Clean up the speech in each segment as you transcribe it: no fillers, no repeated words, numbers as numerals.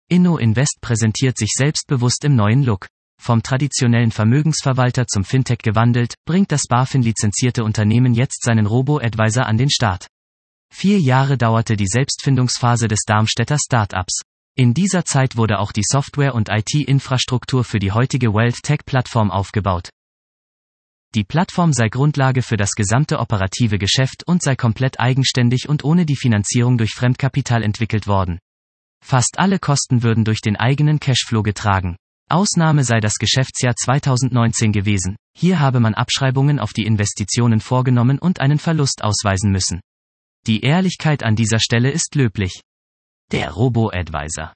InnoInvest präsentiert sich selbstbewusst im neuen Look. Vom traditionellen Vermögensverwalter zum Fintech gewandelt, bringt das BaFin-lizenzierte Unternehmen jetzt seinen Robo-Advisor an den Start. 4 Jahre dauerte die Selbstfindungsphase des Darmstädter Start-ups. In dieser Zeit wurde auch die Software- und IT-Infrastruktur für die heutige WealthTech-Plattform aufgebaut. Die Plattform sei Grundlage für das gesamte operative Geschäft und sei komplett eigenständig und ohne die Finanzierung durch Fremdkapital entwickelt worden. Fast alle Kosten würden durch den eigenen Cashflow getragen. Ausnahme sei das Geschäftsjahr 2019 gewesen. Hier habe man Abschreibungen auf die Investitionen vorgenommen und einen Verlust ausweisen müssen. Die Ehrlichkeit an dieser Stelle ist löblich. Der Robo-Advisor.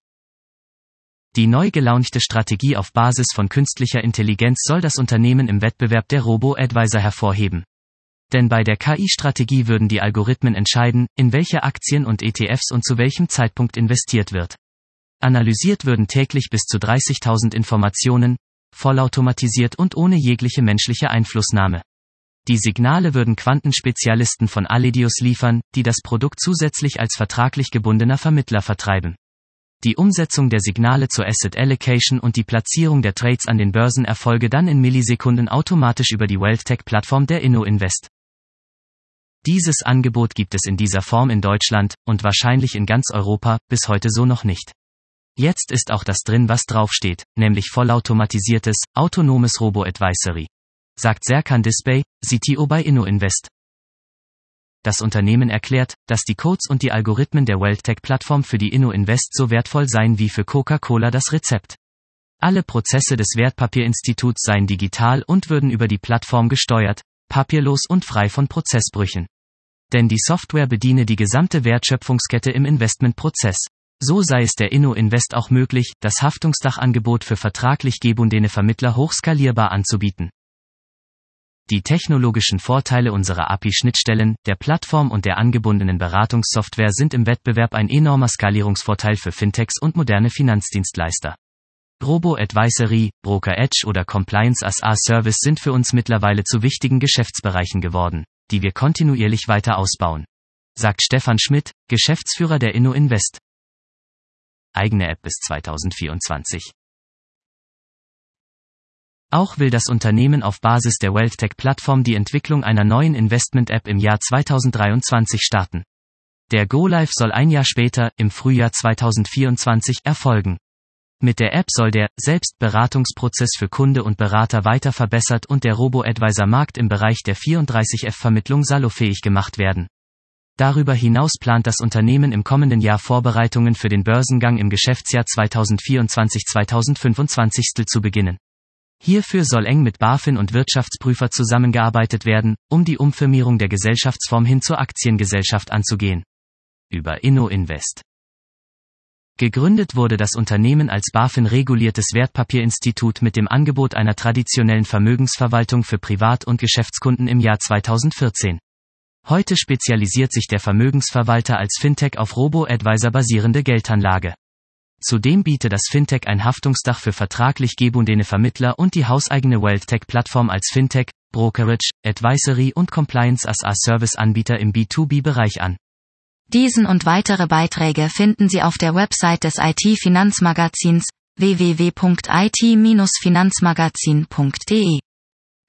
Die neu gelaunchte Strategie auf Basis von künstlicher Intelligenz soll das Unternehmen im Wettbewerb der Robo-Advisor hervorheben. Denn bei der KI-Strategie würden die Algorithmen entscheiden, in welche Aktien und ETFs und zu welchem Zeitpunkt investiert wird. Analysiert würden täglich bis zu 30.000 Informationen, vollautomatisiert und ohne jegliche menschliche Einflussnahme. Die Signale würden Quantenspezialisten von Alledius liefern, die das Produkt zusätzlich als vertraglich gebundener Vermittler vertreiben. Die Umsetzung der Signale zur Asset Allocation und die Platzierung der Trades an den Börsen erfolge dann in Millisekunden automatisch über die WealthTech-Plattform der InnoInvest. Dieses Angebot gibt es in dieser Form in Deutschland, und wahrscheinlich in ganz Europa, bis heute so noch nicht. Jetzt ist auch das drin, was draufsteht, nämlich vollautomatisiertes, autonomes Robo-Advisory. Sagt Serkan Disbey, CTO bei InnoInvest. Das Unternehmen erklärt, dass die Codes und die Algorithmen der WealthTech-Plattform für die InnoInvest so wertvoll seien wie für Coca-Cola das Rezept. Alle Prozesse des Wertpapierinstituts seien digital und würden über die Plattform gesteuert, papierlos und frei von Prozessbrüchen. Denn die Software bediene die gesamte Wertschöpfungskette im Investmentprozess. So sei es der InnoInvest auch möglich, das Haftungsdachangebot für vertraglich gebundene Vermittler hochskalierbar anzubieten. Die technologischen Vorteile unserer API-Schnittstellen, der Plattform und der angebundenen Beratungssoftware sind im Wettbewerb ein enormer Skalierungsvorteil für Fintechs und moderne Finanzdienstleister. Robo-Advisory, Broker Edge oder Compliance as a Service sind für uns mittlerweile zu wichtigen Geschäftsbereichen geworden, die wir kontinuierlich weiter ausbauen. Sagt Stefan Schmidt, Geschäftsführer der InnoInvest. Eigene App bis 2024. Auch will das Unternehmen auf Basis der WealthTech-Plattform die Entwicklung einer neuen Investment-App im Jahr 2023 starten. Der Go-Live soll ein Jahr später, im Frühjahr 2024, erfolgen. Mit der App soll der Selbstberatungsprozess für Kunde und Berater weiter verbessert und der Robo-Advisor-Markt im Bereich der 34F-Vermittlung salonfähig gemacht werden. Darüber hinaus plant das Unternehmen im kommenden Jahr Vorbereitungen für den Börsengang im Geschäftsjahr 2024-2025 zu beginnen. Hierfür soll eng mit BaFin und Wirtschaftsprüfer zusammengearbeitet werden, um die Umfirmierung der Gesellschaftsform hin zur Aktiengesellschaft anzugehen. Über InnoInvest. Gegründet wurde das Unternehmen als BaFin-reguliertes Wertpapierinstitut mit dem Angebot einer traditionellen Vermögensverwaltung für Privat- und Geschäftskunden im Jahr 2014. Heute spezialisiert sich der Vermögensverwalter als Fintech auf Robo-Advisor basierende Geldanlage. Zudem bietet das Fintech ein Haftungsdach für vertraglich gebundene Vermittler und die hauseigene WealthTech-Plattform als Fintech, Brokerage, Advisory und Compliance as a Service-Anbieter im B2B-Bereich an. Diesen und weitere Beiträge finden Sie auf der Website des IT-Finanzmagazins www.it-finanzmagazin.de.